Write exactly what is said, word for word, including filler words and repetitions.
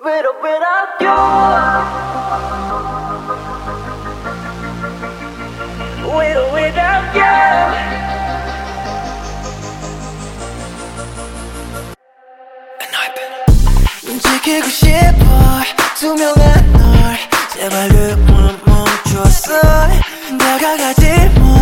With or without you, with or without you. 지키고 싶어 투명한 널 제발 그만 멈춰서 다가가지 마.